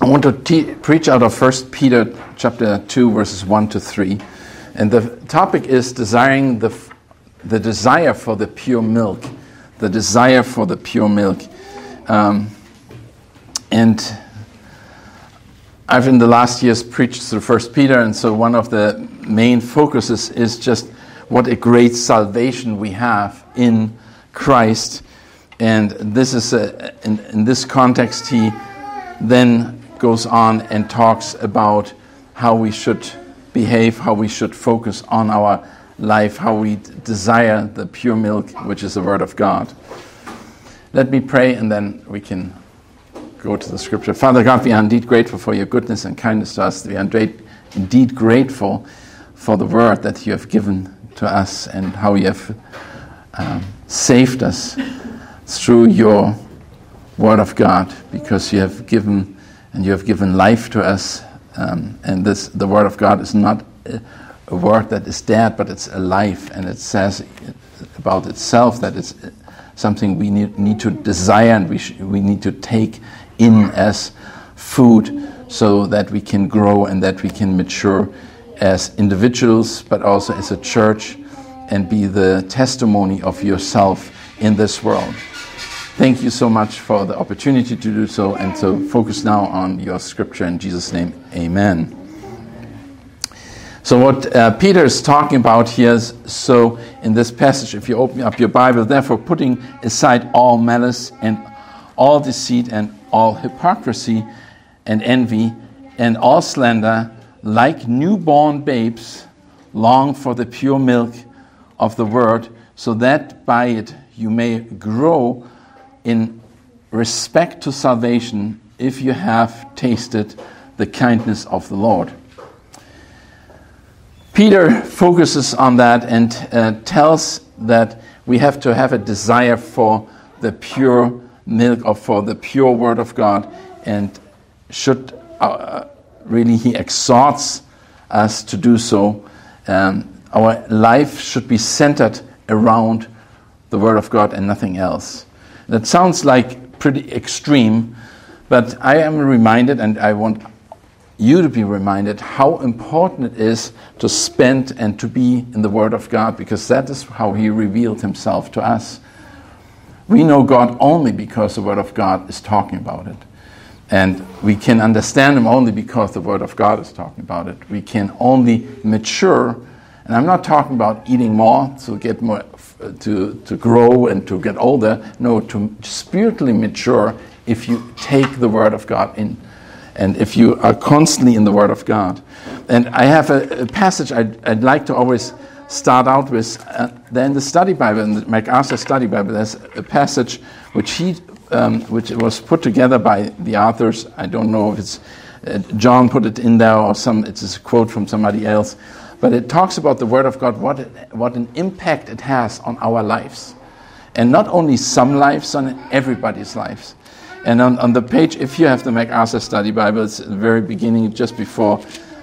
I want to preach out of 1 Peter chapter 2, verses 1 to 3. And the topic is desiring the desire for the pure milk. The desire for the pure milk. And I've in the last years preached through 1 Peter, and so one of the main focuses is just what a great salvation we have in Christ. And this is in this context, he then goes on and talks about how we should behave, how we should focus on our life, how we desire the pure milk, which is the Word of God. Let me pray, and then we can go to the Scripture. Father God, we are indeed grateful for your goodness and kindness to us. We are indeed grateful for the Word that you have given to us and how you have saved us through your Word of God, because you have given life to us, and the Word of God is not a word that is dead, but it's alive, and it says about itself that it's something we need to desire, and we need to take in as food so that we can grow and that we can mature as individuals, but also as a church, and be the testimony of yourself in this world. Thank you so much for the opportunity to do so, and so focus now on your scripture in Jesus' name. Amen. So what Peter is talking about here is, so in this passage, if you open up your Bible, therefore putting aside all malice and all deceit and all hypocrisy and envy and all slander, like newborn babes, long for the pure milk of the word, so that by it you may grow in respect to salvation, if you have tasted the kindness of the Lord. Peter focuses on that and tells that we have to have a desire for the pure milk, or for the pure Word of God, and should really, he exhorts us to do so. Our life should be centered around the Word of God and nothing else. That sounds like pretty extreme, but I am reminded, and I want you to be reminded, how important it is to spend and to be in the Word of God, because that is how he revealed himself to us. We know God only because the Word of God is talking about it. And we can understand him only because the Word of God is talking about it. We can only mature, and I'm not talking about eating more to get more, to grow and to get older. No, to spiritually mature if you take the Word of God in, and if you are constantly in the Word of God. And I have a passage I'd like to always start out with. Then the study Bible, in the MacArthur Study Bible, there's a passage which was put together by the authors. I don't know if it's John put it in there or it's a quote from somebody else. But it talks about the Word of God, what an impact it has on our lives. And not only some lives, on everybody's lives. And on the page, if you have the MacArthur Study Bible, it's at the very beginning, just before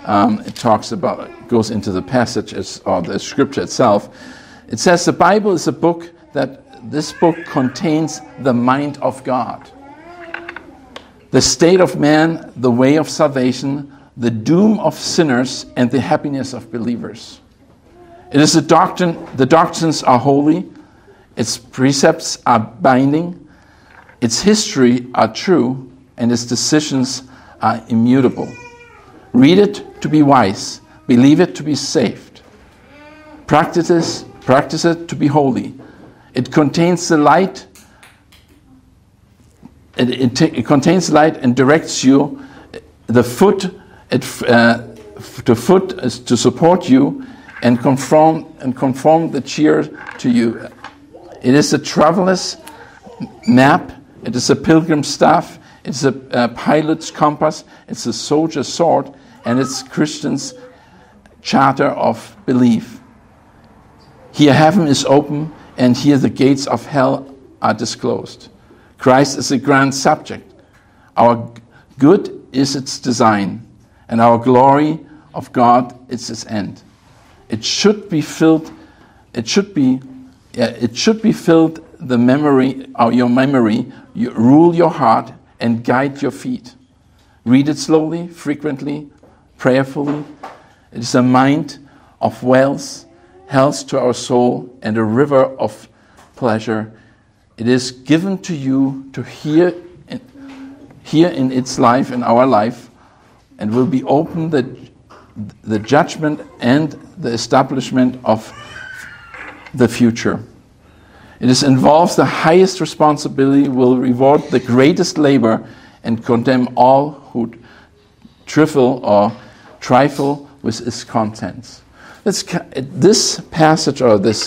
it goes into the passage or the scripture itself. It says the Bible is a book this book contains the mind of God. The state of man, the way of salvation, the doom of sinners, and the happiness of believers. It is a doctrine, the doctrines are holy, its precepts are binding, its history are true, and its decisions are immutable. Read it to be wise, believe it to be saved. Practice it to be holy. It contains the light. It contains light and directs you. The foot is to support you and conform the cheer to you. It is a traveler's map. It is a pilgrim's staff. It's a pilot's compass. It's a soldier's sword, and it's Christian's charter of belief. Here heaven is open, and here the gates of hell are disclosed. Christ is the grand subject. Our good is its design, and our glory of God is its end. It should be filled. It should be filled. The memory, or your memory, rule your heart and guide your feet. Read it slowly, frequently, prayerfully. It is a mind of wealth, health to our soul, and a river of pleasure. It is given to you to hear in its life, in our life, and will be open the judgment and the establishment of the future. It involves the highest responsibility, will reward the greatest labor, and condemn all who trifle with its contents. This passage, or this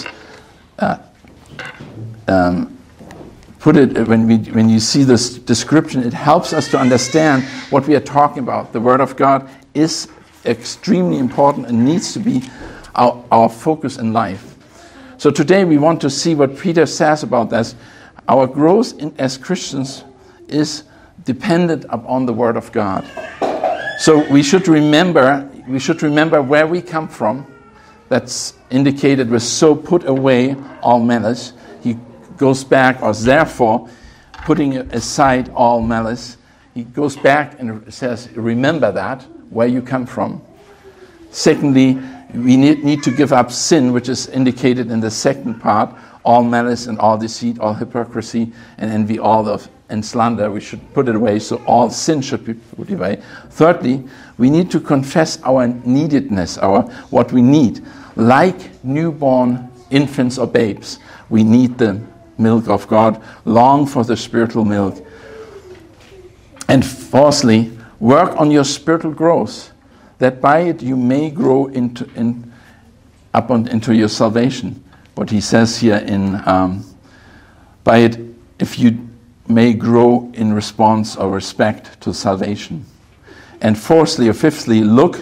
when you see this description, it helps us to understand what we are talking about. The Word of God is extremely important and needs to be our focus in life. So today we want to see what Peter says about this. Our growth as Christians is dependent upon the Word of God. So we should remember where we come from. That's indicated with "so put away all malice." He goes back, or therefore, putting aside all malice. He goes back and says, remember that, where you come from. Secondly, we need to give up sin, which is indicated in the second part, all malice and all deceit, all hypocrisy and envy, and slander. We should put it away, so all sin should be put away. Thirdly, we need to confess our neededness, what we need. Like newborn infants or babes, we need the milk of God, long for the spiritual milk. And fourthly, work on your spiritual growth, that by it you may grow into your salvation. What he says here by it, if you may grow in response or respect to salvation. And fourthly or fifthly, look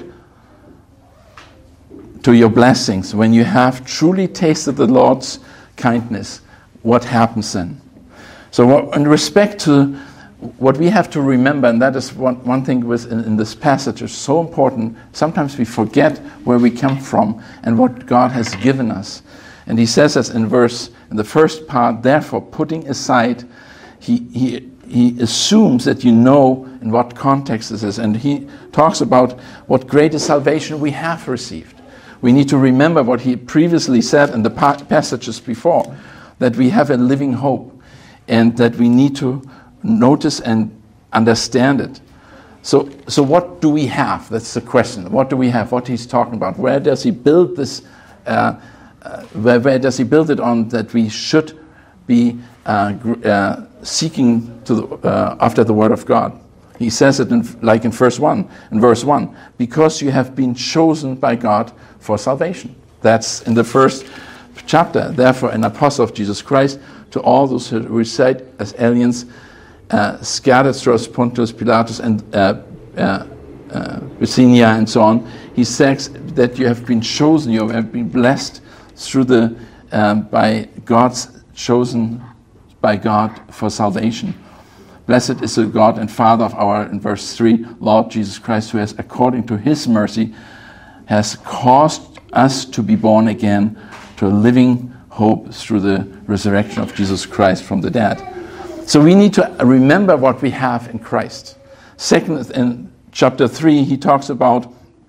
to your blessings. When you have truly tasted the Lord's kindness, what happens then? So in respect to what we have to remember, and that is one thing in this passage is so important, sometimes we forget where we come from and what God has given us. And he says this in the first part, therefore, putting aside, he assumes that you know in what context this is, and he talks about what greatest salvation we have received. We need to remember what he previously said in the passages before, that we have a living hope, and that we need to notice and understand it. So what do we have? That's the question. What do we have? What he's talking about? Where does he build this? Where does he build it on? That we should be seeking after the Word of God. He says it in verse 1, because you have been chosen by God for salvation. That's in the first chapter. Therefore, an apostle of Jesus Christ, to all those who reside as aliens, scattered throughout Pontus, Pilatus, and Bithynia, and so on. He says that you have been chosen, you have been blessed through by God's chosen by God for salvation. Blessed is the God and Father of our, in verse 3, Lord Jesus Christ, who has, according to his mercy, has caused us to be born again to a living hope through the resurrection of Jesus Christ from the dead. So we need to remember what we have in Christ. Second, in chapter 3, he talks about,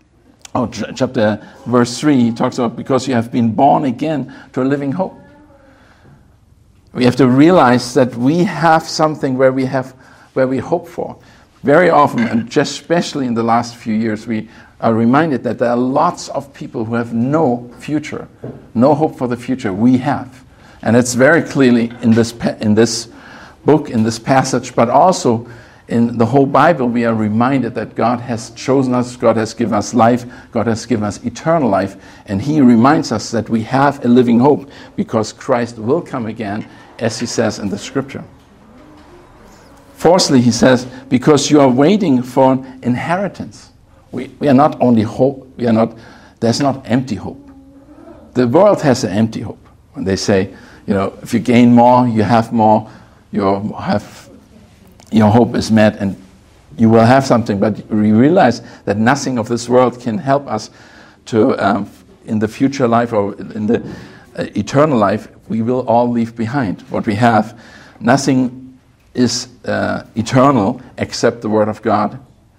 verse 3, he talks about because you have been born again to a living hope. We have to realize that we have something where we hope for. Very often, and just especially in the last few years, we are reminded that there are lots of people who have no future, no hope for the future. We have. And it's very clearly in this book, in this passage, but also in the whole Bible, we are reminded that God has chosen us, God has given us life, God has given us eternal life, and he reminds us that we have a living hope because Christ will come again, as he says in the scripture. Fourthly, he says, because you are waiting for an inheritance. We are not only hope, there's not empty hope. The world has an empty hope. When they say, if you gain more, you have more, your hope is met and you will have something, but we realize that nothing of this world can help us to, in the future life or in the eternal life, we will all leave behind what we have. Nothing is eternal except the Word of God,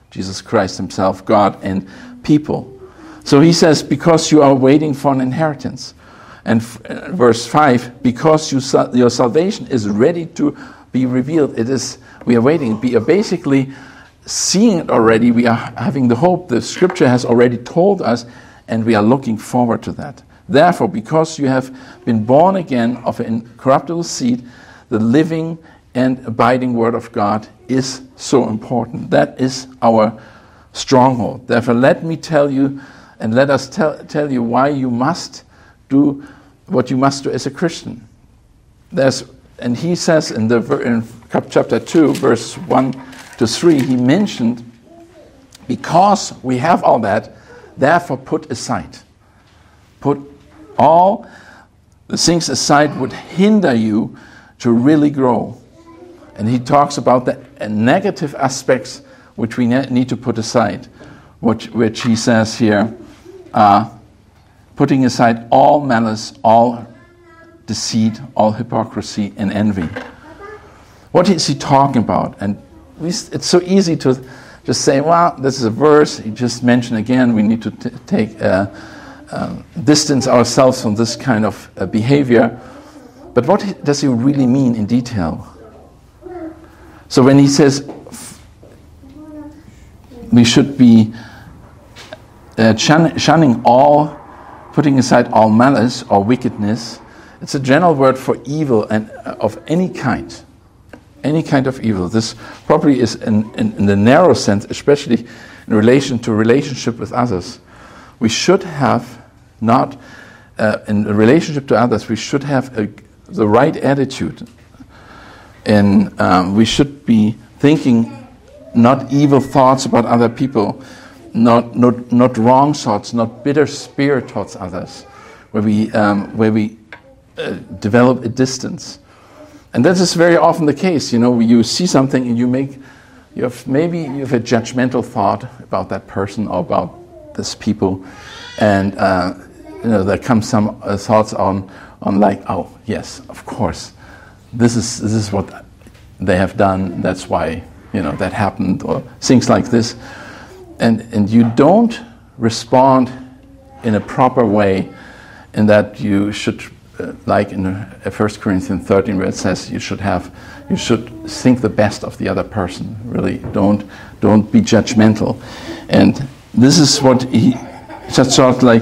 Jesus Christ himself, God and people. So he says, because you are waiting for an inheritance. And verse 5, because your salvation is ready to be revealed. We are waiting. We are basically seeing it already. We are having the hope. The scripture has already told us, and we are looking forward to that. Therefore, because you have been born again of an incorruptible seed, the living and abiding word of God is so important. That is our stronghold. Therefore, let me tell you, and let us tell you why you must do what you must do as a Christian. And he says in chapter 2, verse 1 to 3, he mentioned, because we have all that, therefore put aside. Put all the things aside would hinder you to really grow. And he talks about the negative aspects which we need to put aside, which he says here, putting aside all malice, all deceit, all hypocrisy and envy. What is he talking about? And it's so easy to just say, well, this is a verse. He just mentioned again, we need to distance ourselves from this kind of behavior. But what does he really mean in detail? So when he says we should be shunning all, putting aside all malice or wickedness, it's a general word for evil and of any kind of evil. This probably is in the narrow sense, especially in relation to relationship with others. We should have not, in a relationship to others, we should have the right attitude. And we should be thinking not evil thoughts about other people, not wrong thoughts, not bitter spirit towards others, where we develop a distance. And that is very often the case. You see something and you have a judgmental thought about that person or about this people, and there come some thoughts on like, oh yes, of course, this is what they have done. That's why that happened, or things like this, and you don't respond in a proper way, in that you should. Like in 1 Corinthians 13, where it says you should think the best of the other person. Really, don't be judgmental. And this is what he just sort of like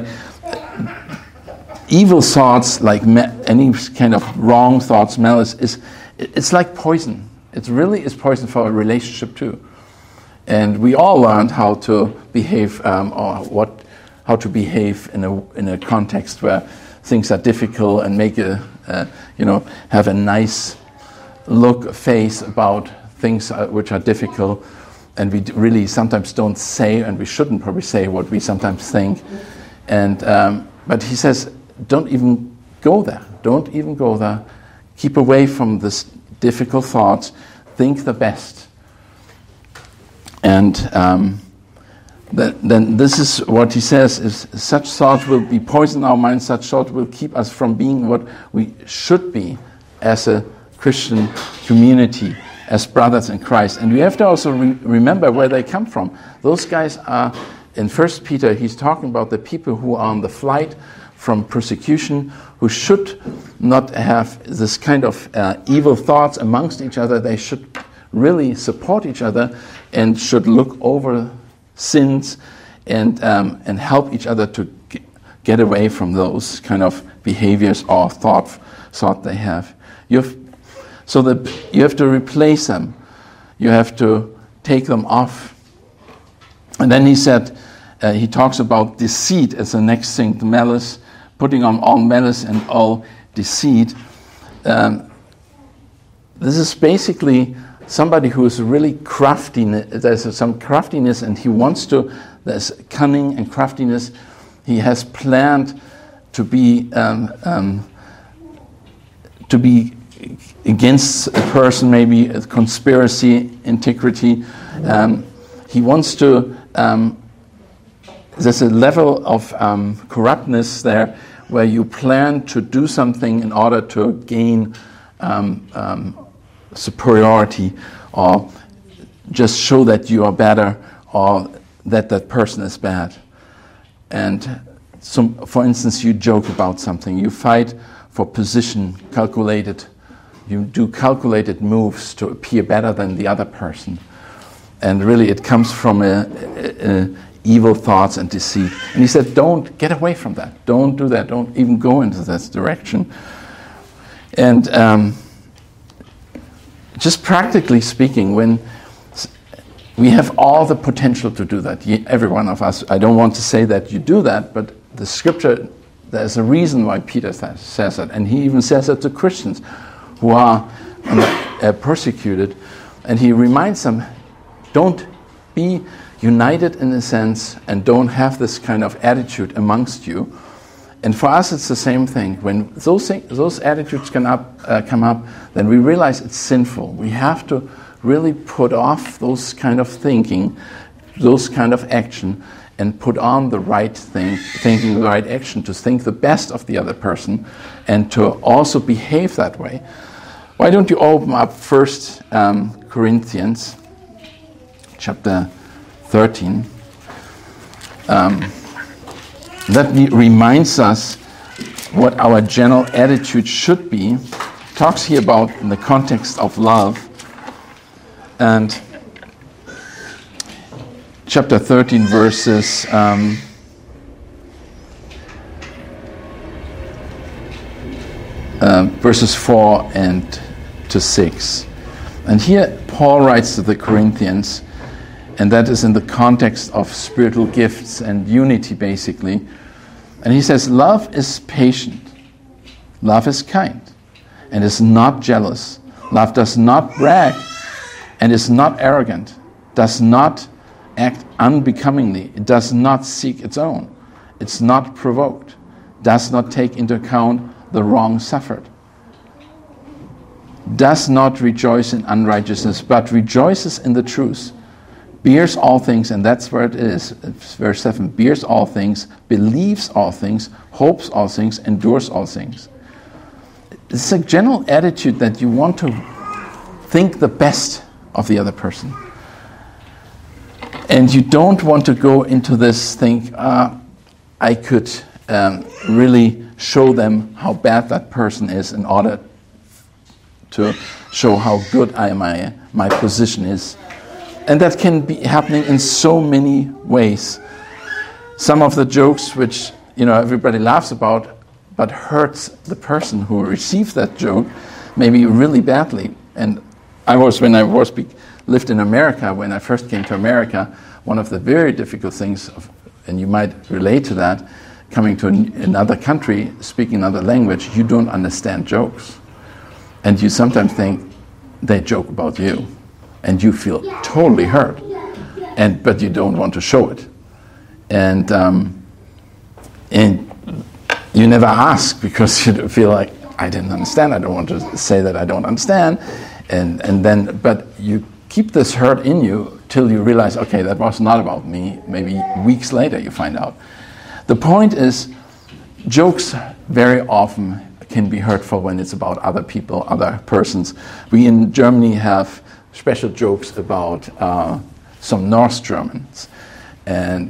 evil thoughts, like any kind of wrong thoughts, malice it's like poison. It really is poison for a relationship too. And we all learned how to behave, how to behave in a context where things are difficult, and make have a nice face about things which are difficult, and we really sometimes don't say, and we shouldn't probably say what we sometimes think. And but he says, don't even go there. Don't even go there. Keep away from this difficult thoughts. Think the best. And then this is what he says, is such thoughts will be poison our minds, such thoughts will keep us from being what we should be as a Christian community, as brothers in Christ. And we have to also remember where they come from. Those guys are, in 1 Peter, he's talking about the people who are on the flight from persecution, who should not have this kind of evil thoughts amongst each other. They should really support each other and should look over sins and help each other to get away from those kind of behaviors or thought they have. You have to replace them. You have to take them off. And then he said, he talks about deceit as the next thing, the malice, putting on all malice and all deceit. This is basically somebody who is really crafty. There's some craftiness, and there's cunning and craftiness. He has planned to be against a person, maybe a conspiracy, integrity. He wants to. There's a level of corruptness there, where you plan to do something in order to gain superiority, or just show that you are better, or that person is bad. And so, for instance, you joke about something, you fight for position, you do calculated moves to appear better than the other person. And really it comes from evil thoughts and deceit. And he said, don't get away from that. Don't do that. Don't even go into this direction. And just practically speaking, when we have all the potential to do that, every one of us, I don't want to say that you do that, but the scripture, there's a reason why Peter says it. And he even says it to Christians who are persecuted. And he reminds them, don't be united in a sense and don't have this kind of attitude amongst you. And for us, it's the same thing. When those attitudes come up, then we realize it's sinful. We have to really put off those kind of thinking, those kind of action, and put on the right thinking, the right action, to think the best of the other person and to also behave that way. Why don't you open up 1 Corinthians chapter 13. That reminds us what our general attitude should be. It talks here about in the context of love. And chapter 13 verses verses 4 and to 6. And here Paul writes to the Corinthians, and that is in the context of spiritual gifts and unity, basically. And he says, love is patient. Love is kind and is not jealous. Love does not brag and is not arrogant, does not act unbecomingly. It does not seek its own. It's not provoked, does not take into account the wrong suffered, does not rejoice in unrighteousness, but rejoices in the truth, bears all things, and that's where it is, it's verse 7, bears all things, believes all things, hopes all things, endures all things. It's a general attitude that you want to think the best of the other person. And you don't want to go into this think, I could really show them how bad that person is in order to show how good my position is. And that can be happening in so many ways. Some of the jokes which everybody laughs about, but hurts the person who receives that joke, maybe really badly. And lived in America, when I first came to America, one of the very difficult things, and you might relate to that, coming to another country, speaking another language, you don't understand jokes. And you sometimes think they joke about you. And you feel totally hurt, but you don't want to show it, and you never ask because you feel like, I didn't understand. I don't want to say that I don't understand, but you keep this hurt in you till you realize, okay, that was not about me. Maybe weeks later you find out. The point is, jokes very often can be hurtful when it's about other people, other persons. We in Germany have special jokes about some North Germans, and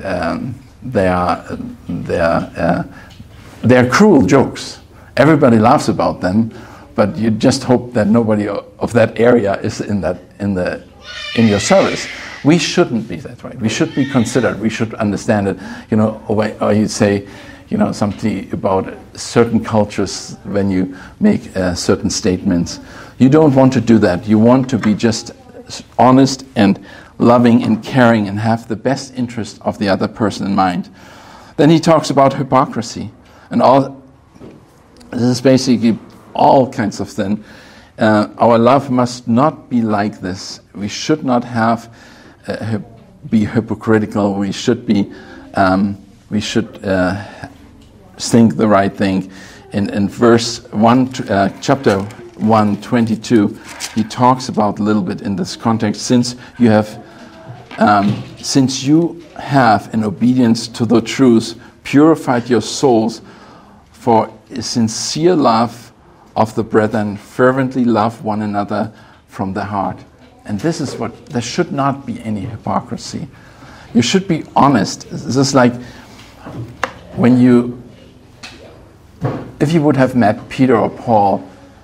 they're cruel jokes. Everybody laughs about them, but you just hope that nobody of that area is in your service. We shouldn't be that way. We should be considered. We should understand it. Or you say, something about certain cultures when you make certain statements. You don't want to do that. You want to be just honest and loving and caring and have the best interest of the other person in mind. Then he talks about hypocrisy and all. This is basically all kinds of things. Our love must not be like this. We should not be hypocritical. We should be. We should think the right thing. In verse 1, chapter 1:22, he talks about a little bit in this context. Since you have, in obedience to the truth, purified your souls for a sincere love of the brethren, fervently love one another from the heart. And this is there should not be any hypocrisy. You should be honest. This is like if you would have met Peter or Paul,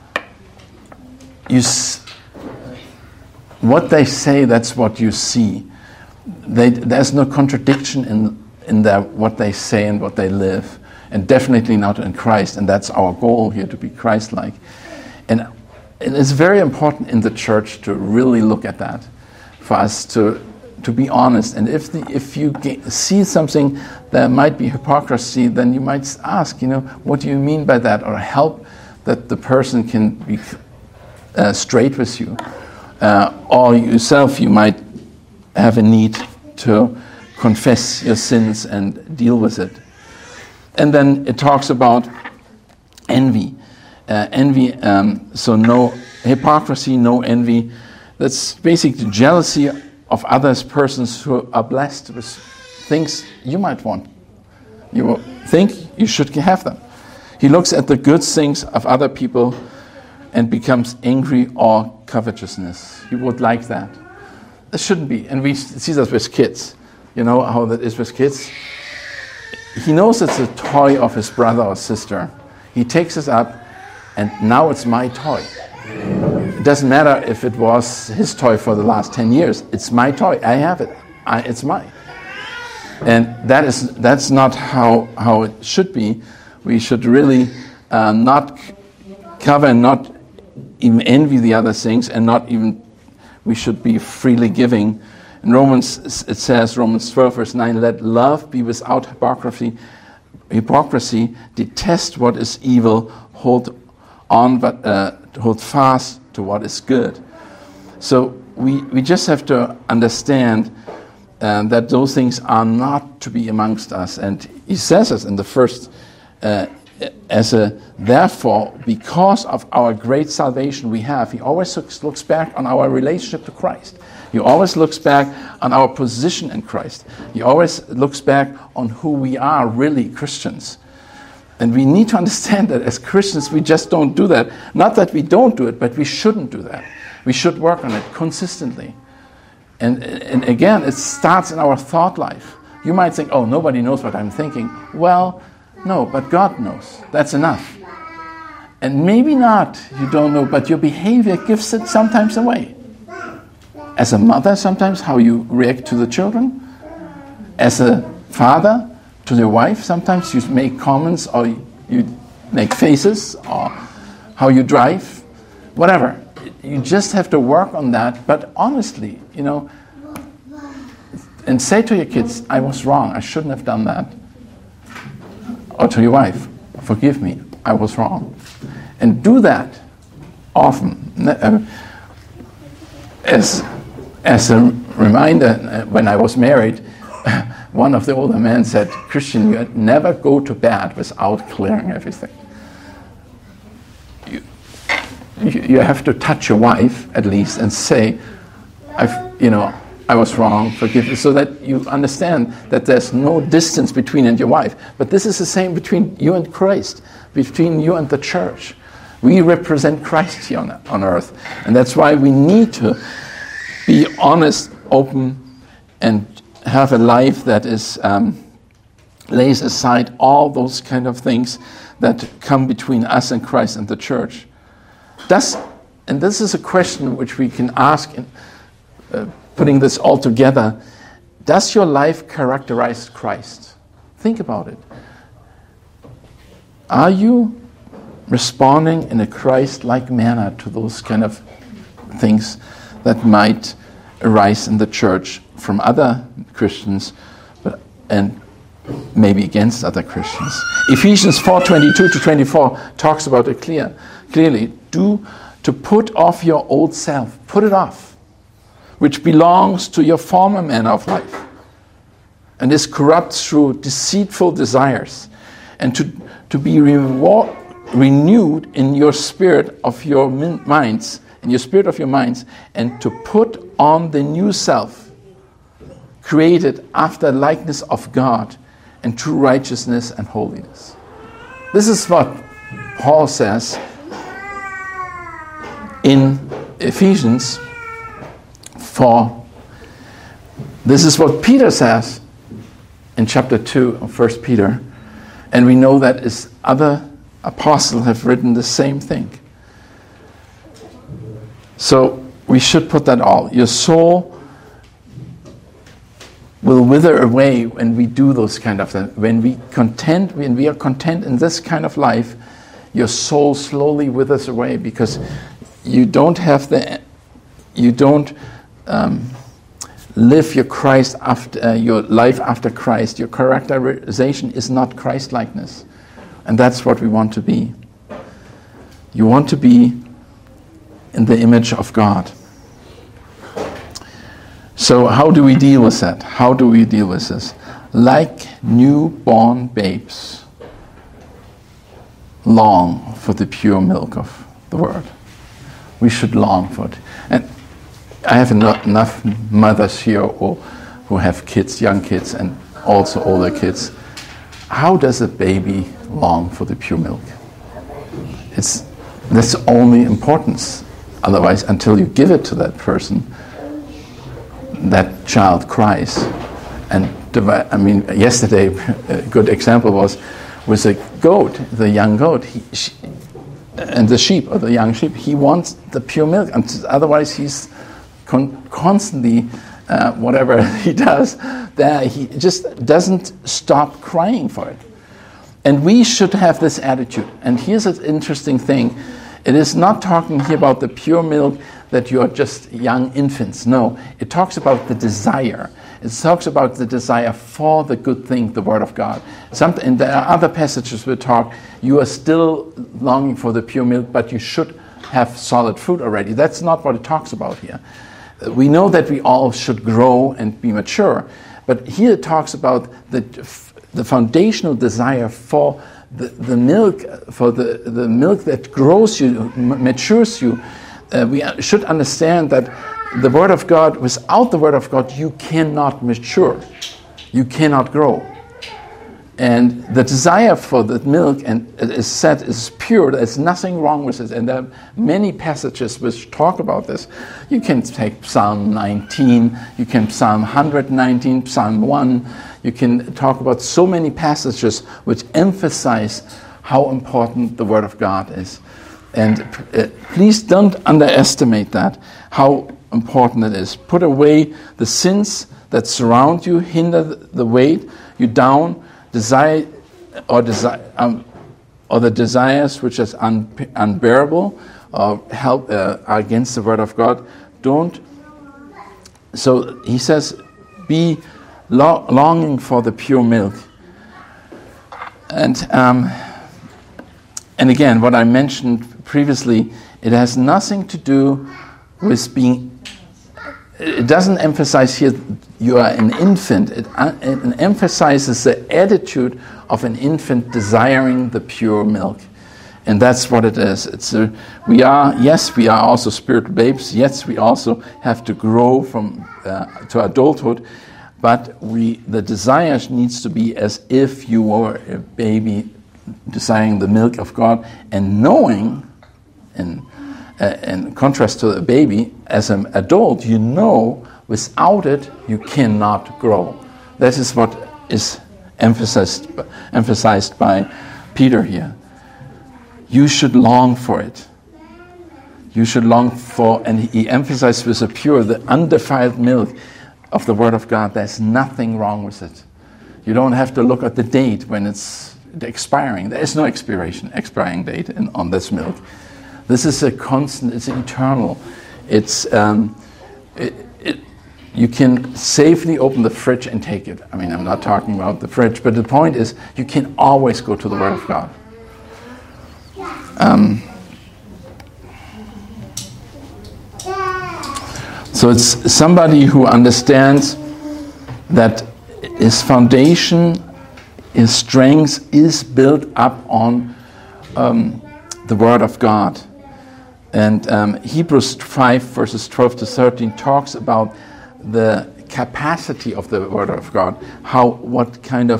what they say, that's what you see. There's no contradiction in what they say and what they live, and definitely not in Christ. And that's our goal here, to be Christ-like. And it's very important in the church to really look at that, for us to be honest. And if you see something that might be hypocrisy, then you might ask, what do you mean by that? Or help that the person can be straight with you. Or yourself, you might have a need to confess your sins and deal with it. And then it talks about envy. So no hypocrisy, no envy. That's basically jealousy of others, persons who are blessed with things you might want. You think you should have them. He looks at the good things of other people and becomes angry or covetousness. He would like that. It shouldn't be. And we see that with kids. You know how that is with kids? He knows it's a toy of his brother or sister. He takes it up, and now it's my toy. It doesn't matter if it was his toy for the last 10 years. It's my toy. I have it. It's mine. And that's not how it should be. We should really not cover and not even envy the other things, and not even, we should be freely giving. In Romans, it says, Romans 12, verse 9, let love be without hypocrisy, detest what is evil, hold fast to what is good. So we just have to understand that those things are not to be amongst us. And he says it in the first, therefore, because of our great salvation we have, he always looks back on our relationship to Christ. He always looks back on our position in Christ. He always looks back on who we are, really Christians. And we need to understand that as Christians, we just don't do that. Not that we don't do it, but we shouldn't do that. We should work on it consistently. And again, it starts in our thought life. You might think, oh, nobody knows what I'm thinking. Well, no, but God knows. That's enough. And maybe not, you don't know, but your behavior gives it sometimes away. As a mother, sometimes how you react to the children. As a father, to your wife, sometimes you make comments or you make faces, or how you drive, whatever. You just have to work on that, but honestly, and say to your kids, I was wrong, I shouldn't have done that. Or to your wife, forgive me, I was wrong. And do that often. As a reminder, when I was married, one of the older men said, Christian, you never go to bed without clearing everything. You have to touch your wife, at least, and say, I was wrong, forgive me, so that you understand that there's no distance between you and your wife. But this is the same between you and Christ, between you and the church. We represent Christ here on earth. And that's why we need to be honest, open, and have a life that is lays aside all those kind of things that come between us and Christ and the church. And this is a question which we can ask in putting this all together. Does your life characterize Christ? Think about it. Are you responding in a Christ-like manner to those kind of things that might arise in the church from other Christians, and maybe against other Christians? Ephesians 4:22-24 talks about it clearly. To put off your old self, put it off, which belongs to your former manner of life, and is corrupt through deceitful desires, and to be renewed in your spirit of your minds, and to put on the new self, created after likeness of God in true righteousness and holiness. This is what Paul says in Ephesians for This is what Peter says in chapter 2 of 1 Peter. And we know that other apostles have written the same thing. So we should put that all. Your soul will wither away when we do those kind of things. When we are content in this kind of life, your soul slowly withers away because you don't live your life after Christ. Your characterization is not Christ-likeness. And that's what we want to be. You want to be in the image of God. So how do we deal with that? How do we deal with this? Like newborn babes, long for the pure milk of the Word. We should long for it. And I have enough mothers here who have kids, young kids, and also older kids. How does a baby long for the pure milk? That's the only importance. Otherwise, until you give it to that person, that child cries. And yesterday a good example was with a goat, the young goat, and the sheep, or the young sheep. He wants the pure milk, and otherwise he's constantly, whatever he does, there he just doesn't stop crying for it. And we should have this attitude. And here's an interesting thing. It is not talking here about the pure milk that you are just young infants. No, it talks about the desire. It talks about the desire for the good thing, the Word of God. And there are other passages where talk, you are still longing for the pure milk, but you should have solid fruit already. That's not what it talks about here. We know that we all should grow and be mature, but here it talks about the foundational desire for the milk, for the milk that grows you, matures you. We should understand that the Word of God, without the Word of God, you cannot mature. You cannot grow. And the desire for the milk, and it is said, is pure. There's nothing wrong with it. And there are many passages which talk about this. You can take Psalm 19, you can Psalm 119, Psalm 1. You can talk about so many passages which emphasize how important the Word of God is. And please don't underestimate that, how important it is. Put away the sins that surround you, hinder the weight you down, desire or the desires which is unbearable or help against the Word of God. Don't. So he says, be longing for the pure milk. And again, what I mentioned previously, it has nothing to do with being. It doesn't emphasize here you are an infant. It emphasizes the attitude of an infant desiring the pure milk. And that's what it is. We are also spiritual babes. Yes, we also have to grow to adulthood. But the desire needs to be as if you were a baby desiring the milk of God and knowing, in contrast to a baby, as an adult, you know without it you cannot grow. That is what is emphasized by Peter here. You should long for it. You should long for, and he emphasized with the undefiled milk of the Word of God. There's nothing wrong with it. You don't have to look at the date when it's expiring. There is no expiring date on this milk. This is a constant, it's eternal. You can safely open the fridge and take it. I mean, I'm not talking about the fridge, but the point is you can always go to the Word of God. So it's somebody who understands that his foundation, his strength is built up on the Word of God. And Hebrews 5 verses 12 to 13 talks about the capacity of the Word of God, what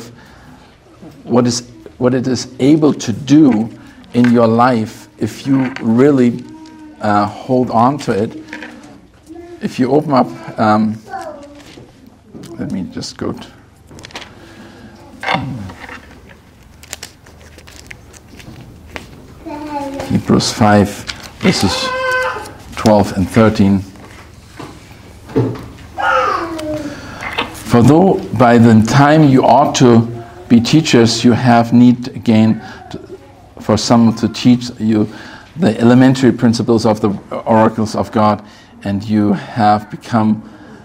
it is able to do in your life if you really hold on to it. If you open up let me just go to Hebrews 5, verses 12 and 13. For though by the time you ought to be teachers, you have need again for someone to teach you the elementary principles of the oracles of God, and you have come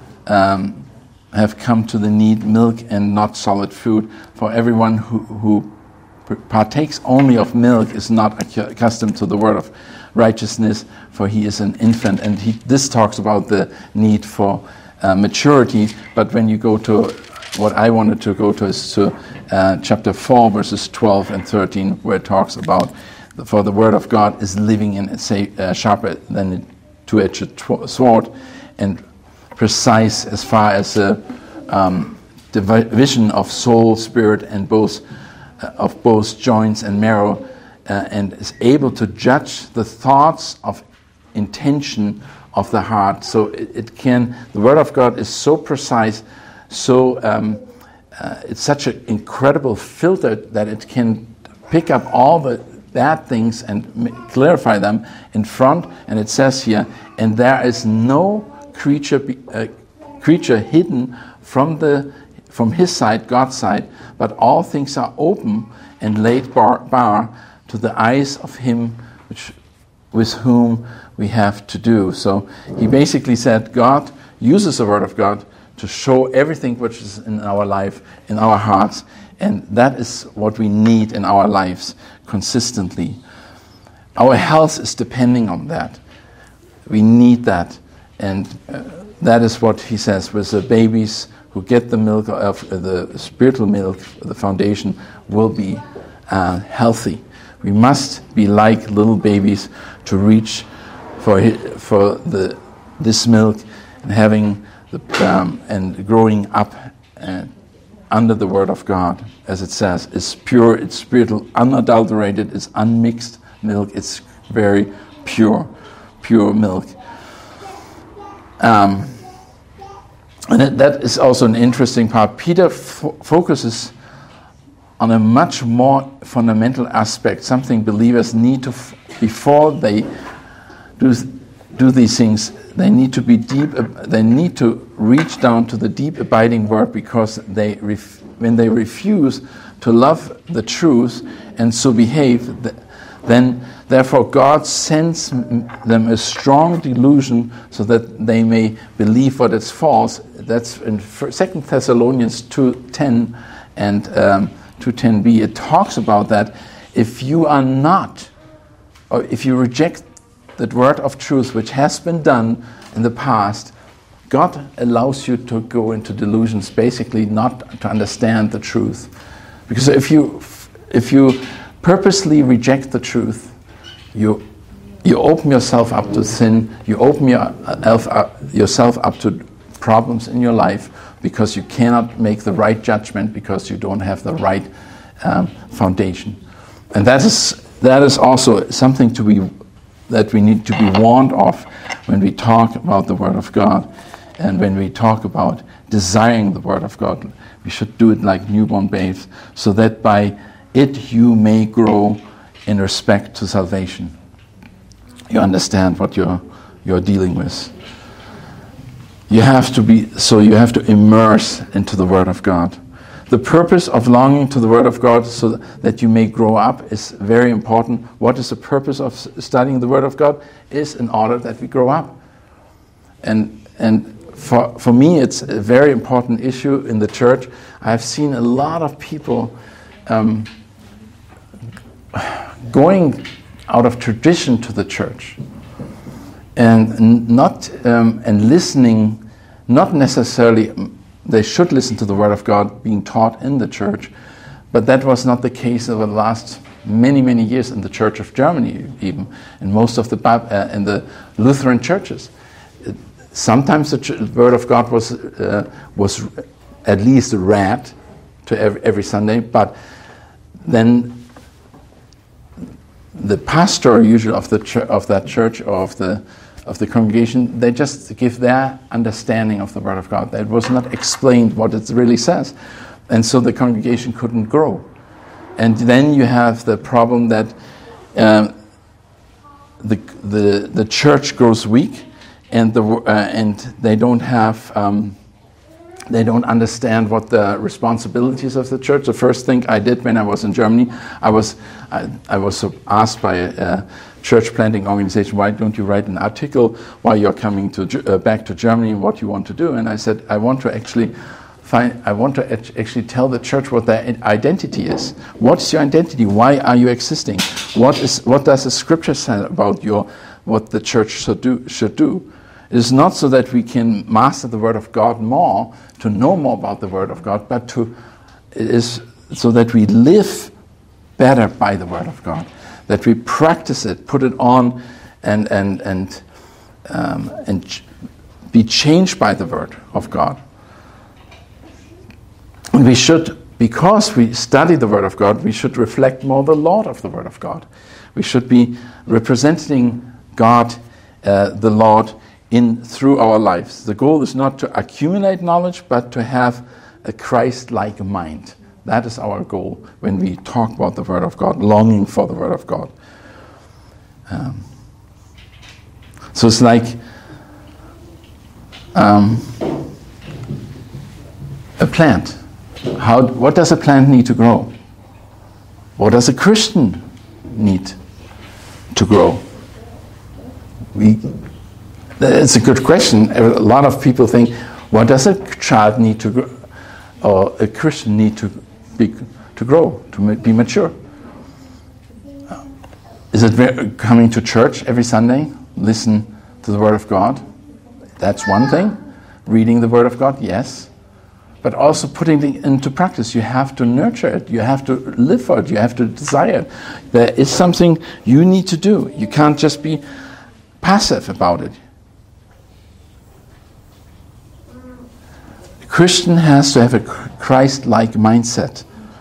to the need milk and not solid food. For everyone who partakes only of milk is not accustomed to the word of righteousness, for he is an infant. And this talks about the need for maturity. But when you go to what I wanted to go to is to chapter 4, verses 12 and 13, where it talks about, for the word of God is living and sharper than a two-edged sword, and precise as far as the division of soul, spirit, and of both joints and marrow, and is able to judge the thoughts of intention of the heart. So the word of God is so precise, so it's such an incredible filter that it can pick up all the bad things and clarify them in front. And it says here, and there is no creature hidden from his side, God's side, but all things are open and laid bare to the eyes of him with whom we have to do. So he basically said God uses the word of God to show everything which is in our life, in our hearts, and that is what we need in our lives consistently. Our health is depending on that. We need that, and that is what he says with the babies who get the milk of the spiritual milk, the foundation will be healthy. We must be like little babies to reach for this milk, and having and growing up under the word of God, as it says, is pure, it's spiritual, unadulterated, it's unmixed milk, it's very pure milk. And that is also an interesting part. Peter focuses on a much more fundamental aspect, something believers need to, before they do these things, they need to be deep. They need to reach down to the deep abiding word, because when they refuse to love the truth and so behave, then therefore God sends them a strong delusion so that they may believe what is false. That's in 2 Thessalonians 2:10 and 2:10b. It talks about that if you are not, or if you reject that word of truth which has been done in the past, God allows you to go into delusions, basically not to understand the truth. Because if you purposely reject the truth, you open yourself up to sin, you open yourself up to problems in your life, because you cannot make the right judgment, because you don't have the right foundation. And that is also something that we need to be warned of when we talk about the Word of God, and when we talk about desiring the Word of God. We should do it like newborn babes, so that by it you may grow in respect to salvation. You understand what you're dealing with. You have to immerse into the Word of God. The purpose of longing to the Word of God so that you may grow up is very important. What is the purpose of studying the Word of God? Is in order that we grow up. And for me, it's a very important issue in the church. I've seen a lot of people going out of tradition to the church and listening, not necessarily. They should listen to the Word of God being taught in the church, but that was not the case over the last many, many years in the Church of Germany, even in most of in the Lutheran churches. Sometimes the Word of God was at least read to every Sunday, but then the pastor usually of that church or of the of the congregation, they just give their understanding of the Word of God. It was not explained what it really says. And so the congregation couldn't grow. And then you have the problem that the church grows weak, and they don't have they don't understand what the responsibilities of the church. The first thing I did when I was in Germany, I was asked by a church planting organization, why don't you write an article while you're coming back to Germany, what you want to do? And I said, I want to actually tell the church what their identity is. What's your identity? Why are you existing? What does the scripture say about what the church should do? It is not so that we can master the Word of God more, to know more about the Word of God, but it is so that we live better by the Word of God, that we practice it, put it on, and be changed by the Word of God. And we should, because we study the Word of God, we should reflect more the Lord of the Word of God. We should be representing God, the Lord, through our lives. The goal is not to accumulate knowledge, but to have a Christ-like mind. That is our goal when we talk about the Word of God, longing for the Word of God. So it's like a plant. What does a plant need to grow? What does a Christian need to grow? It's a good question. A lot of people think, what does a child need to grow, or a Christian need to grow, to be mature? Is it coming to church every Sunday, listen to the Word of God? That's one thing. Reading the Word of God, yes. But also putting it into practice. You have to nurture it. You have to live for it. You have to desire it. There is something you need to do. You can't just be passive about it. A Christian has to have a Christ-like mindset.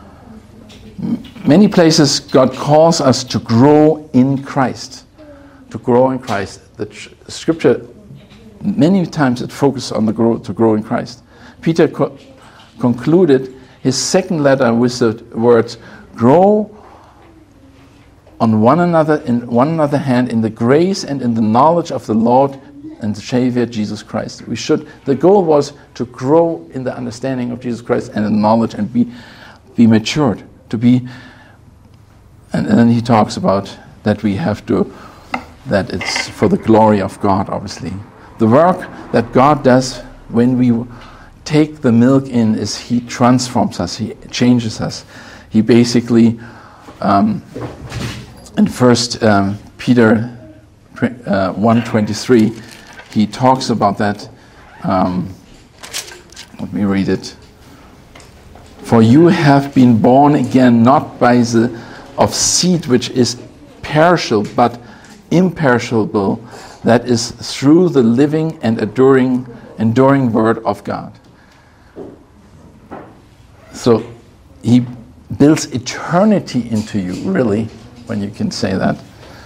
Many places God calls us to grow in Christ. To grow in Christ. The scripture, many times it focuses on to grow in Christ. Peter concluded his second letter with the words, grow on one another hand in the grace and in the knowledge of the Lord and the Savior Jesus Christ. The goal was to grow in the understanding of Jesus Christ and in knowledge and be matured. And then he talks about that that it's for the glory of God, obviously. The work that God does when we take the milk in is He transforms us, He changes us. He basically, in 1 Peter 1:23, he talks about that. Let me read it. For you have been born again, not of seed which is perishable, but imperishable, that is through the living and enduring Word of God. So He builds eternity into you, really, when you can say that.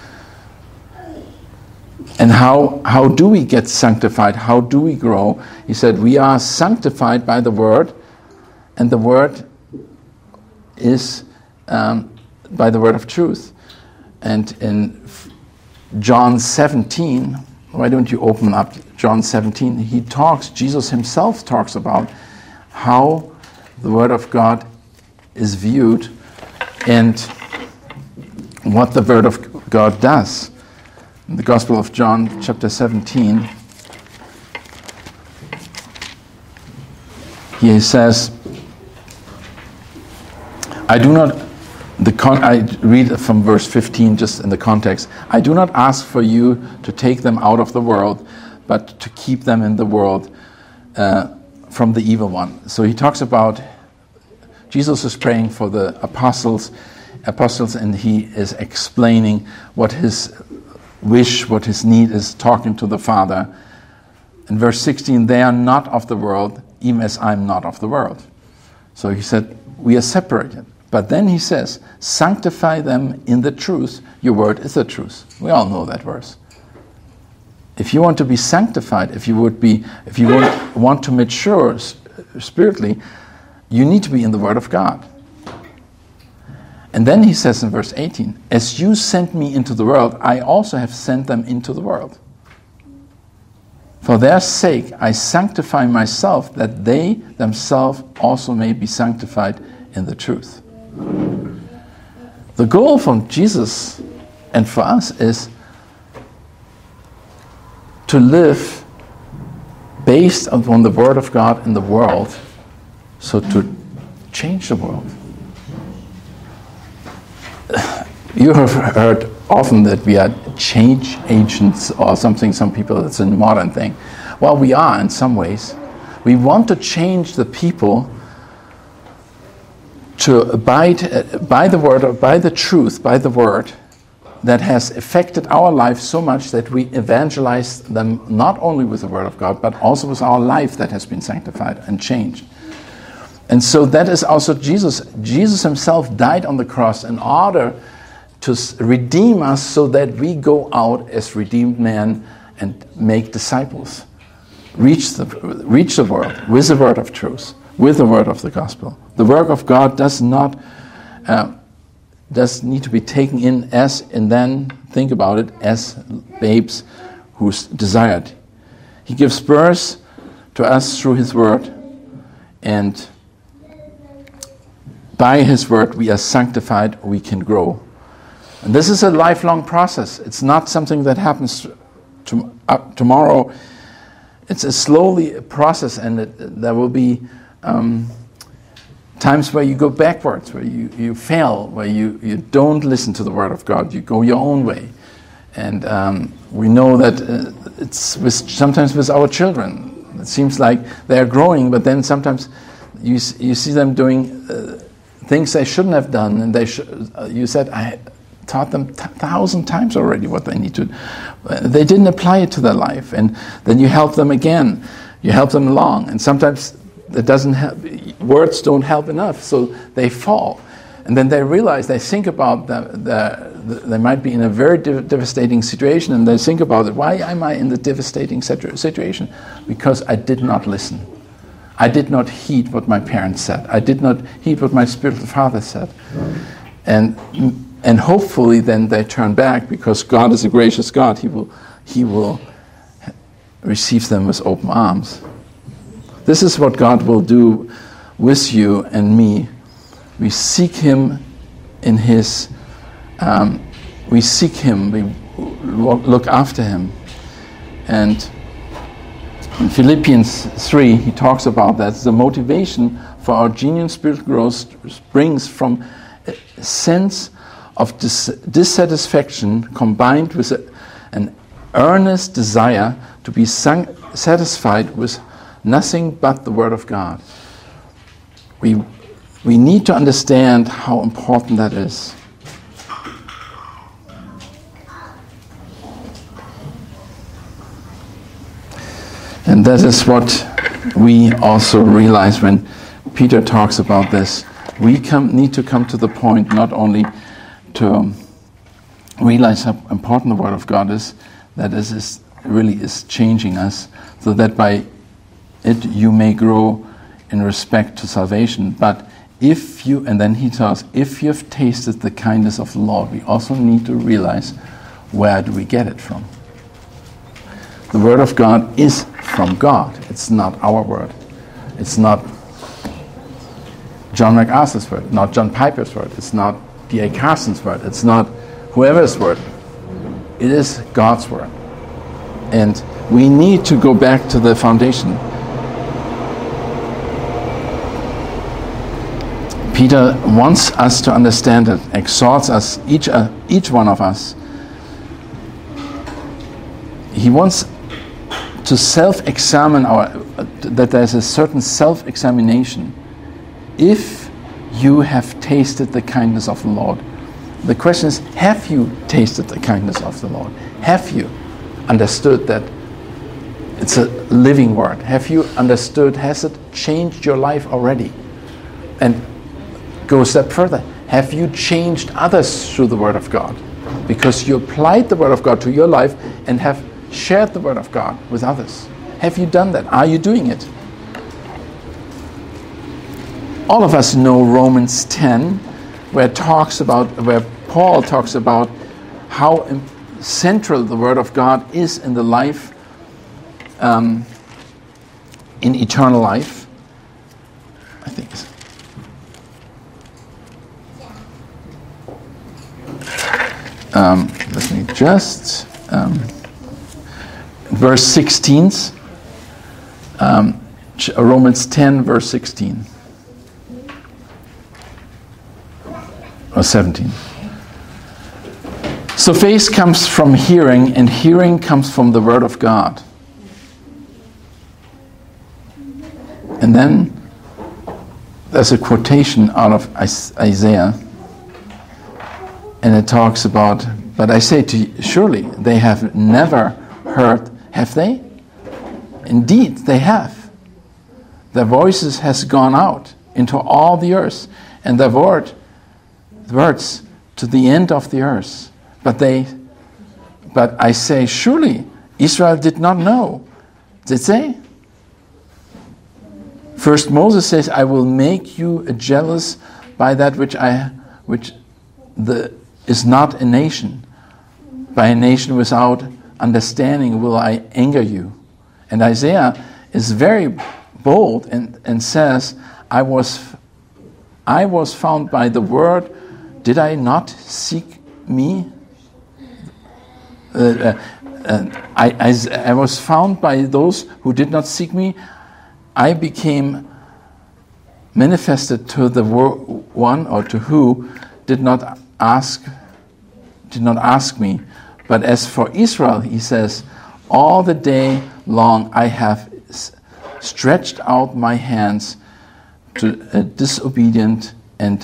And how do we get sanctified? How do we grow? He said, we are sanctified by the Word, and the Word is by the Word of truth. And in John 17, why don't you open up John 17? Jesus himself talks about how the Word of God is viewed and what the Word of God does. In the Gospel of John, chapter 17, he says, I read from verse 15 just in the context. I do not ask for you to take them out of the world, but to keep them in the world from the evil one. So he talks about, Jesus is praying for the apostles, and he is explaining what his wish, what his need is, talking to the Father. In verse 16, they are not of the world, even as I'm not of the world. So he said, we are separated. But then he says, sanctify them in the truth. Your word is the truth. We all know that verse. if you want to be sanctified, if you want to mature spiritually, you need to be in the Word of God. And then he says in verse 18, as you sent me into the world, I also have sent them into the world. For their sake I sanctify myself, that they themselves also may be sanctified in the truth. The goal from Jesus and for us is to live based upon the Word of God in the world, so to change the world. You have heard often that we are change agents or something, some people, it's a modern thing. Well, we are in some ways. We want to change the people to abide by the Word, or by the truth, by the Word, that has affected our life so much that we evangelize them not only with the Word of God, but also with our life that has been sanctified and changed. And so that is also Jesus. Jesus himself died on the cross in order to redeem us so that we go out as redeemed men and make disciples. Reach the world with the word of truth, with the word of the gospel. The work of God does need to be taken in as, and then think about it, as babes who's desired. He gives birth to us through his word, and by his word we are sanctified, we can grow. And this is a lifelong process. It's not something that happens tomorrow. It's a slowly process, and there will be times where you go backwards, where you fail, where you don't listen to the word of God. You go your own way. And we know that sometimes with our children. It seems like they're growing, but then sometimes you see them doing things they shouldn't have done, and you said, I taught them 1,000 times already what they need to. They didn't apply it to their life, and then you help them again. You help them along, and sometimes it doesn't help. Words don't help enough, so they fall, and then they realize, they think about they might be in a very devastating situation, and they think about it. Why am I in the devastating situation? Because I did not listen. I did not heed what my parents said. I did not heed what my spiritual father said. And hopefully then they turn back, because God is a gracious God. He will receive them with open arms. This is what God will do with you and me. We seek him in his, we seek him, we look after him. And in Philippians 3, he talks about that. The motivation for our genuine spiritual growth springs from a sense of dissatisfaction combined with an earnest desire to be satisfied with nothing but the Word of God. We need to understand how important that is. And that is what we also realize when Peter talks about this. We need to come to the point not only to realize how important the Word of God is, that it really is changing us, so that by it you may grow in respect to salvation. But if you, and then he tells, if you have tasted the kindness of the Lord, we also need to realize, where do we get it from? The Word of God is from God. It's not our word. It's not John MacArthur's word, not John Piper's word. It's not D.A. Carson's word. It's not whoever's word. It is God's word. And we need to go back to the foundation. Peter wants us to understand it, exhorts us, each one of us. He wants to self-examine that there's a certain self-examination. If you have tasted the kindness of the Lord, the question is, have you tasted the kindness of the Lord? Have you understood that it's a living word? Have you understood, has it changed your life already? And go a step further. Have you changed others through the Word of God? Because you applied the Word of God to your life and have shared the word of God with others? Have you done that? Are you doing it? All of us know Romans 10, where Paul talks about how central the word of God is in the life, in eternal life. I think it's let me just verse 16, Romans 10 verse 16 or 17. So faith comes from hearing, and hearing comes from the word of God. And then there's a quotation out of Isaiah, and it talks about, but I say to you, surely they have never heard, have they? Indeed, they have. Their voices has gone out into all the earth, and their words to the end of the earth. But I say, surely Israel did not know. Did they? First Moses says, I will make you jealous by that which is not a nation. By a nation without understanding will I anger you. And Isaiah is very bold and says, I was found by the word, did I not seek me? I was found by those who did not seek me. I became manifested to the one or to who did not ask me. But as for Israel, he says, all the day long I have stretched out my hands to a disobedient and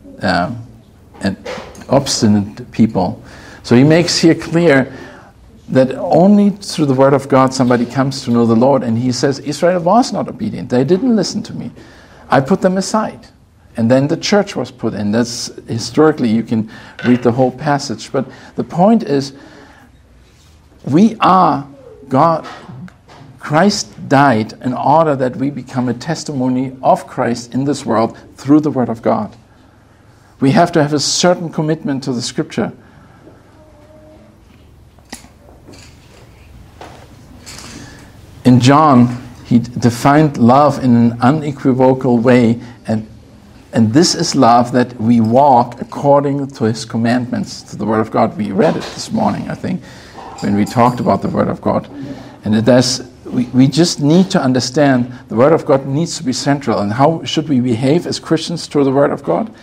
obstinate people. So he makes here clear that only through the word of God somebody comes to know the Lord. And he says, Israel was not obedient. They didn't listen to me. I put them aside. And then the church was put in. That's historically, you can read the whole passage. But the point is, we are God. Christ died in order that we become a testimony of Christ in this world through the word of God. We have to have a certain commitment to the scripture. In John, he defined love in an unequivocal way, and this is love, that we walk according to his commandments, to the word of God. We read it this morning, I think, when we talked about the word of God. And we just need to understand the word of God needs to be central. And how should we behave as Christians to the word of God?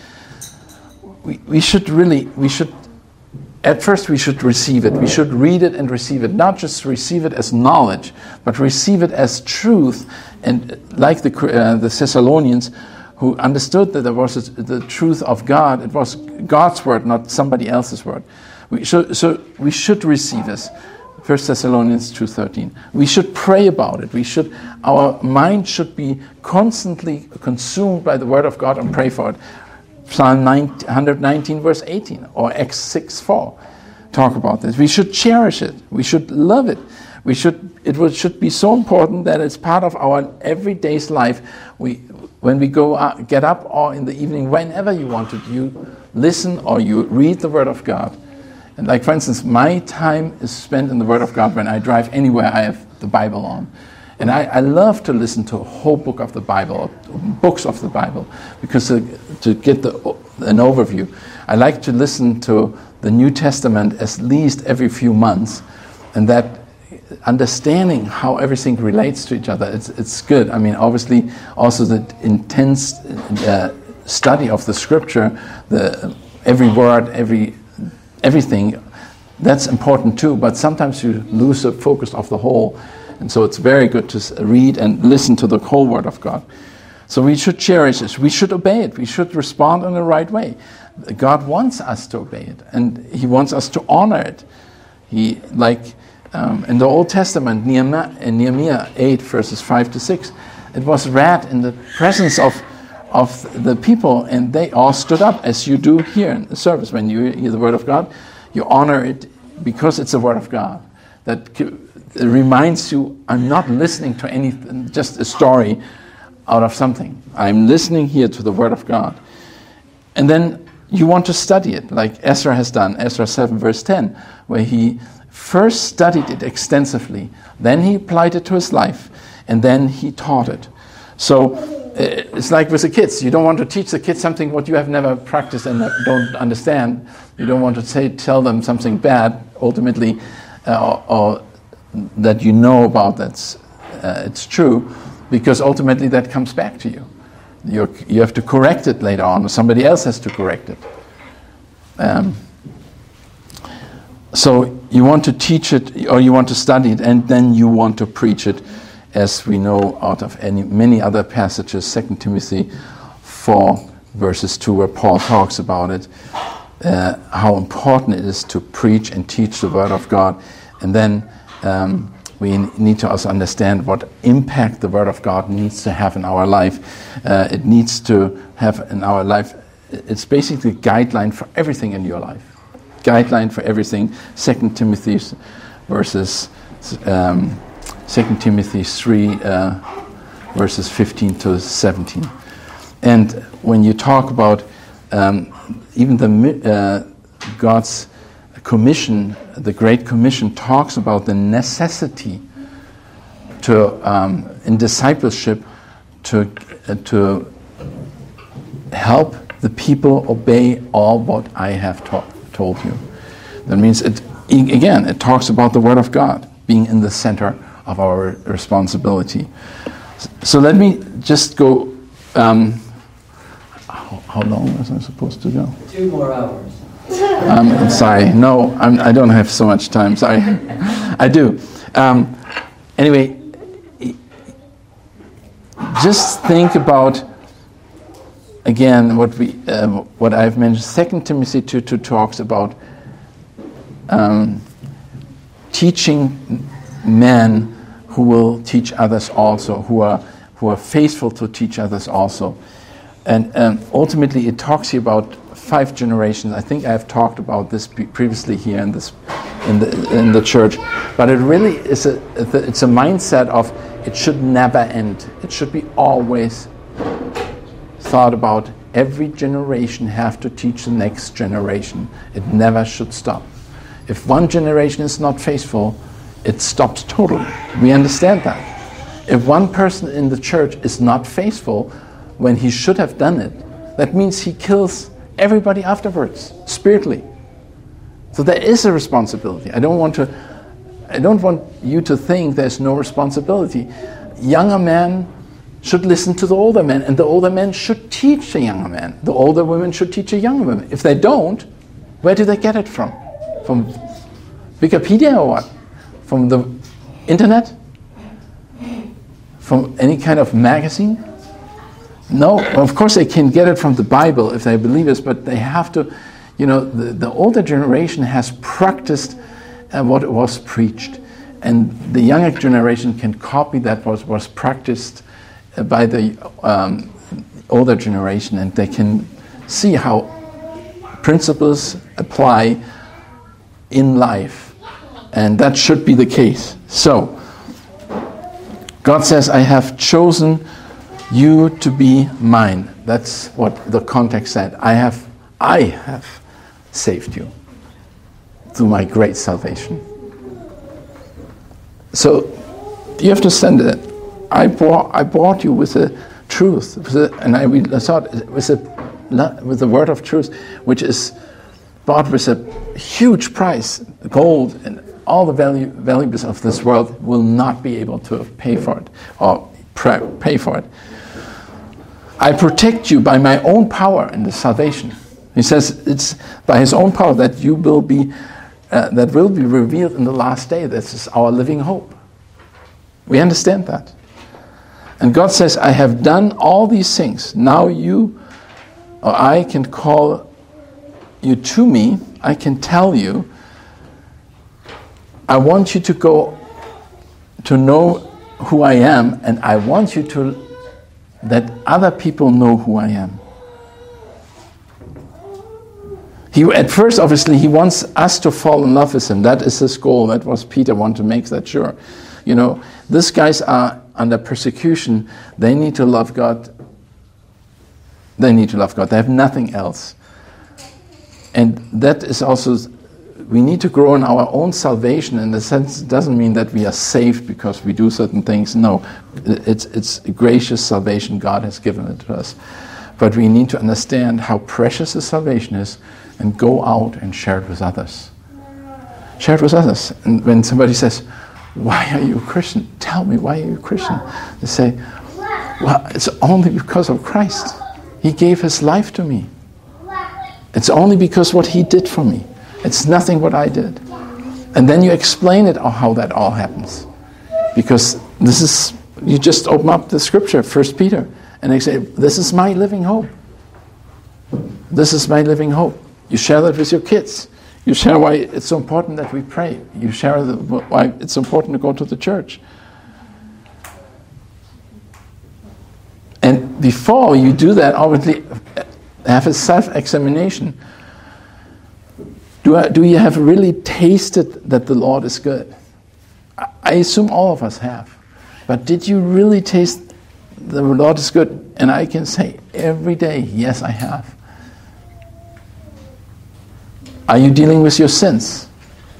At first we should receive it. We should read it and receive it. Not just receive it as knowledge, but receive it as truth. And like the Thessalonians, who understood that there was the truth of God, it was God's word, not somebody else's word. So we should receive this. 1 Thessalonians 2:13. We should pray about it. Our mind should be constantly consumed by the word of God and pray for it. Psalm 119 verse 18 or Acts 6:4 talk about this. We should cherish it. We should love it. It should be so important that it's part of our everyday's life. When we go out, get up, or in the evening, whenever you want to, you listen or you read the word of God. And like, for instance, my time is spent in the word of God. When I drive anywhere, I have the Bible on. And I love to listen to a whole book of the Bible, or books of the Bible, because to get an overview. I like to listen to the New Testament at least every few months, and that understanding how everything relates to each other, it's good. I mean, obviously, also the intense study of the Scripture, every word, everything, that's important too. But sometimes you lose the focus of the whole. And so it's very good to read and listen to the whole Word of God. So we should cherish it. We should obey it. We should respond in the right way. God wants us to obey it, and He wants us to honor it. In the Old Testament, Nehemiah 8 verses 5-6, it was read in the presence of the people, and they all stood up, as you do here in the service. When you hear the Word of God, you honor it because it's the Word of God. That reminds you, I'm not listening to anything, just a story out of something. I'm listening here to the Word of God. And then you want to study it, like Ezra has done, Ezra 7 verse 10, where he first studied it extensively, then he applied it to his life, and then he taught it. So it's like with the kids. You don't want to teach the kids something what you have never practiced and don't understand. You don't want to tell them something bad, ultimately, or that you know about that's it's true, because ultimately that comes back to you. You have to correct it later on, or somebody else has to correct it. So you want to teach it, or you want to study it, and then you want to preach it, as we know out of many other passages, 2 Timothy 4 verses 2, where Paul talks about it, how important it is to preach and teach the Word of God. And then we need to also understand what impact the Word of God needs to have in our life. It needs to have in our life, it's basically a guideline for everything in your life. Guideline for everything. 2 Timothy verses 2 Timothy 3 verses 15 to 17. And when you talk about even God's commission, the Great Commission talks about the necessity to in discipleship to help the people obey all what I have told you. That means it talks about the Word of God being in the center of our responsibility. So let me just go. How long was I supposed to go? 2 more hours. I'm sorry. No, I don't have so much time. Sorry. I do. Anyway, just think about again what I've mentioned. 2 Timothy 2 talks about teaching men who will teach others also, who are faithful to teach others also. And ultimately it talks here about 5 generations. I think I've talked about this previously here in the church. But it really is it's a mindset of it should never end. It should be always thought about. Every generation have to teach the next generation. It never should stop. If one generation is not faithful, it stops totally. We understand that. If one person in the church is not faithful when he should have done it, that means he kills everybody afterwards, spiritually. So there is a responsibility. I don't want you to think there's no responsibility. Younger men should listen to the older men, and the older men should teach the younger men. The older women should teach the younger women. If they don't, where do they get it from? From Wikipedia or what? From the internet? From any kind of magazine? No, of course they can get it from the Bible if they believe it, but they have to, the older generation has practiced what was preached, and the younger generation can copy that was practiced by the older generation, and they can see how principles apply in life, and that should be the case. So, God says, I have chosen you to be mine. That's what the context said. I have saved you through my great salvation. So you have to send it. I brought you with the truth, we thought with the word of truth, which is bought with a huge price. Gold and all the valuables of this world will not be able to pay for it or pay for it. I protect you by my own power in the salvation. He says it's by his own power that you will be revealed in the last day. This is our living hope. We understand that. And God says, I have done all these things. Now I can call you to me. I can tell you. I want you to go to know who I am, and I want you to that other people know who I am. At first, obviously, he wants us to fall in love with him. That is his goal. That was Peter wanted to make that sure. These guys are under persecution. They need to love God. They need to love God. They have nothing else. And that is also, we need to grow in our own salvation. In the sense, it doesn't mean that we are saved because we do certain things. No, it's a gracious salvation. God has given it to us. But we need to understand how precious the salvation is and go out and share it with others. Share it with others. And when somebody says, why are you a Christian? Tell me, why are you a Christian? They say, well, it's only because of Christ. He gave his life to me. It's only because what he did for me. It's nothing what I did. And then you explain it how that all happens. Because you just open up the scripture, 1 Peter, and they say, this is my living hope. This is my living hope. You share that with your kids. You share why it's so important that we pray. You share why it's important to go to the church. And before you do that, obviously, have a self-examination. Do you have really tasted that the Lord is good? I assume all of us have. But did you really taste the Lord is good? And I can say every day, yes, I have. Are you dealing with your sins?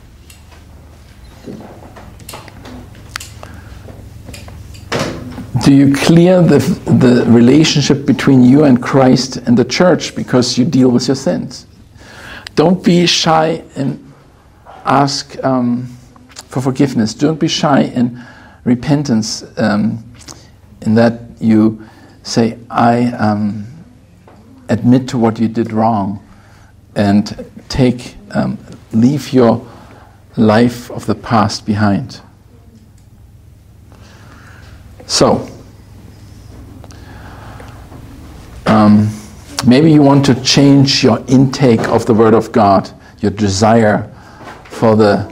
Do you clear the relationship between you and Christ and the church because you deal with your sins? Don't be shy and ask for forgiveness. Don't be shy in repentance, in that you say, I admit to what you did wrong, and leave your life of the past behind. So, maybe you want to change your intake of the Word of God, your desire for the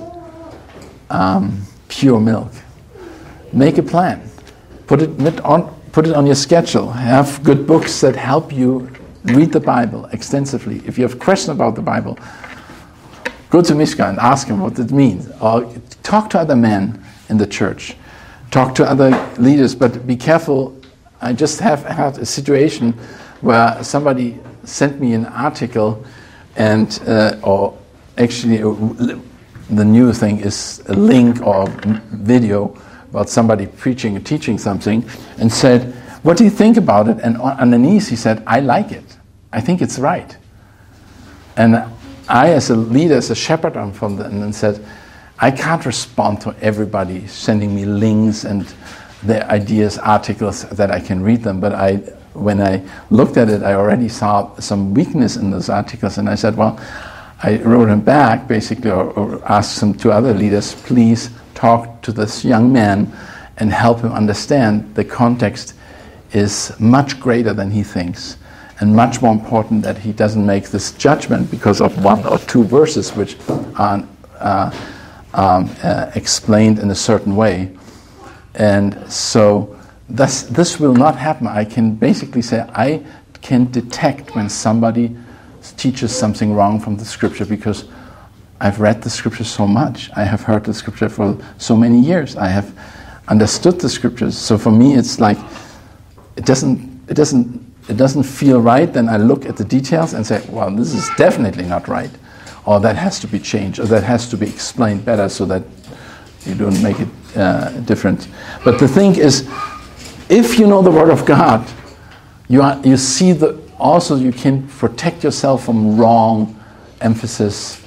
pure milk. Make a plan. Put it on your schedule. Have good books that help you read the Bible extensively. If you have questions about the Bible, go to Mishka and ask him what it means. Or talk to other men in the church. Talk to other leaders, but be careful. I just have had a situation where somebody sent me an article, and or actually the new thing is a link or video about somebody preaching and teaching something, and said, what do you think about it? And underneath he said, I like it. I think it's right. And I, as a leader, as a shepherd, and said, I can't respond to everybody sending me links and their ideas, articles, that I can read them. But when I looked at it, I already saw some weakness in those articles. And I said, well, I wrote him back, basically, or asked some two other leaders, please talk to this young man and help him understand the context is much greater than he thinks, and much more important that he doesn't make this judgment because of one or two verses which are explained in a certain way. And so this will not happen. I can basically say I can detect when somebody teaches something wrong from the scripture because I've read the scripture so much. I have heard the scripture for so many years. I have understood the scriptures. So for me, it's like it doesn't feel right. Then I look at the details and say, well, this is definitely not right, or that has to be changed, or that has to be explained better so that you don't make it different. But the thing is, if you know the Word of God, you see also you can protect yourself from wrong emphasis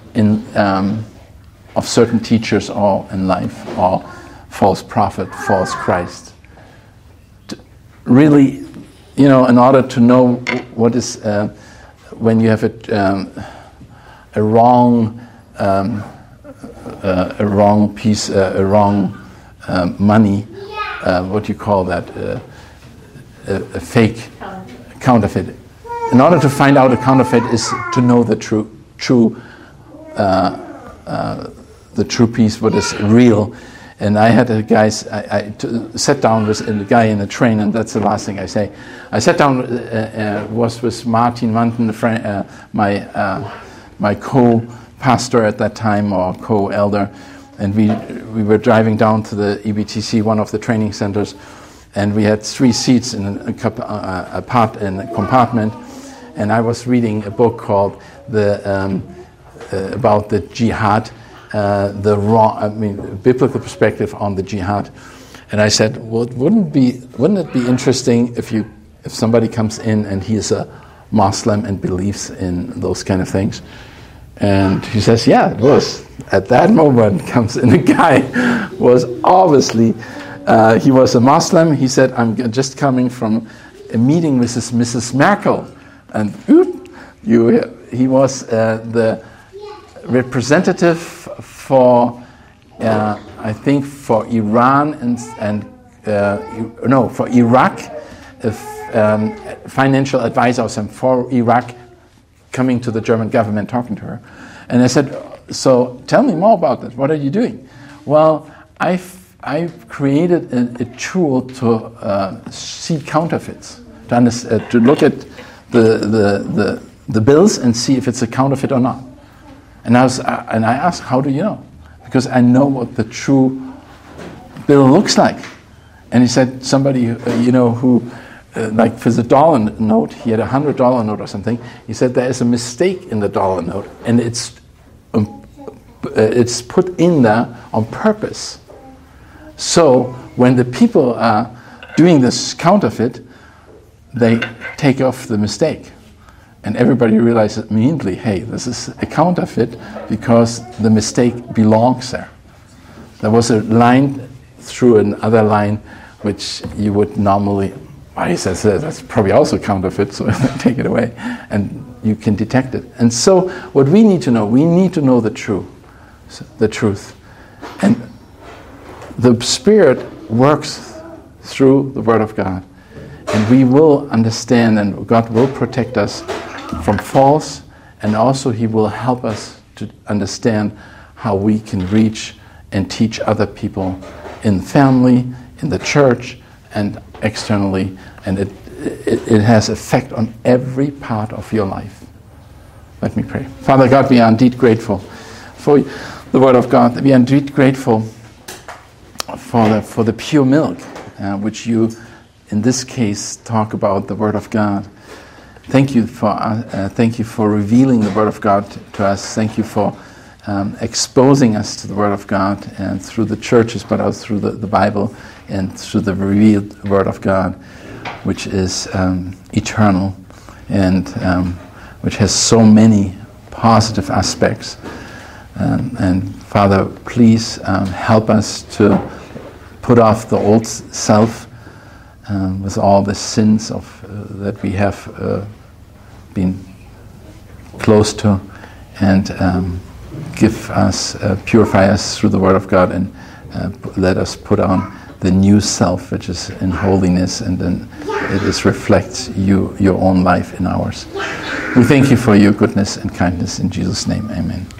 of certain teachers or in life, or false prophet, false Christ. Really, in order to know what is when you have a wrong piece, a wrong money, what do you call that? A fake counterfeit. In order to find out a counterfeit is to know the true piece, what is real. And I had a guy, I sat down with a guy in a train, and that's the last thing I say. I sat down, was with Martin Manton, my my co-pastor at that time, or co-elder, and we were driving down to the EBTC, one of the training centers, and we had 3 seats in a compartment, and I was reading a book called about the jihad, biblical perspective on the jihad. And I said, well, wouldn't it be interesting if somebody comes in and he is a Muslim and believes in those kind of things? And he says, yeah, it was. At that moment comes in a guy was obviously, he was a Muslim. He said, I'm just coming from a meeting with Mrs. Merkel. And he was the representative for, I think, for Iran for Iraq, financial advisors, and for Iraq, coming to the German government, talking to her. And I said, so tell me more about this. What are you doing? Well, I've created a tool to see counterfeits, to look at the bills and see if it's a counterfeit or not. And I asked, how do you know? Because I know what the true bill looks like. And he said, somebody who like for the dollar note, he had $100 note or something. He said there is a mistake in the dollar note, and it's put in there on purpose. So when the people are doing this counterfeit, they take off the mistake. And everybody realizes immediately, hey, this is a counterfeit because the mistake belongs there. There was a line through another line which you would normally, he says that's probably also counterfeit, so take it away. And you can detect it. And so what we need to know the truth. And the Spirit works through the Word of God. And we will understand, and God will protect us from false, and also He will help us to understand how we can reach and teach other people in family, in the church, and externally. And it has effect on every part of your life. Let me pray. Father God, we are indeed grateful for the Word of God. We are indeed grateful for the pure milk, which you, in this case, talk about the Word of God. Thank you for revealing the Word of God to us. Thank you for exposing us to the Word of God, and through the churches, but also through the Bible and through the revealed Word of God, which is eternal and which has so many positive aspects. And Father, please help us to put off the old self with all the sins that we have been close to, and give us, purify us through the Word of God, and let us put on the new self, which is in holiness, and then it reflects your own life in ours. We thank you for your goodness and kindness in Jesus' name. Amen.